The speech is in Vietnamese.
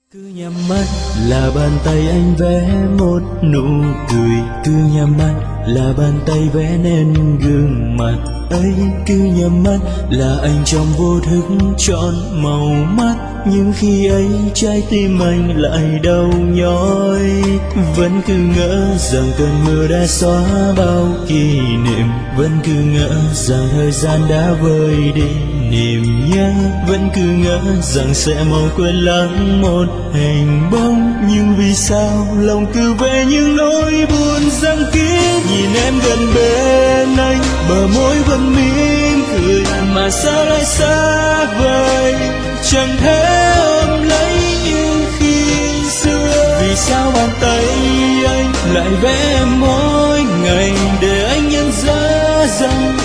Cứ nhắm mắt là bàn tay anh vẽ một nụ cười, cứ nhắm mắt là bàn tay vẽ nên gương mặt ấy, cứ nhắm mắt là anh trong vô thức chọn màu mắt. Nhưng khi ấy trái tim anh lại đau nhói, vẫn cứ ngỡ rằng cơn mưa đã xóa bao kỷ niệm, vẫn cứ ngỡ rằng thời gian đã vơi đi niềm nhớ, vẫn cứ ngỡ rằng sẽ mau quên lãng một hình bóng. Nhưng vì sao lòng cứ về những nỗi buồn giăng kín, nhìn em gần bên anh bờ môi vẫn mỉm cười, mà sao lại xa vời chẳng thể ôm lấy như khi xưa. Vì sao bàn tay anh lại vẽ mỗi ngày để anh nhận ra rằng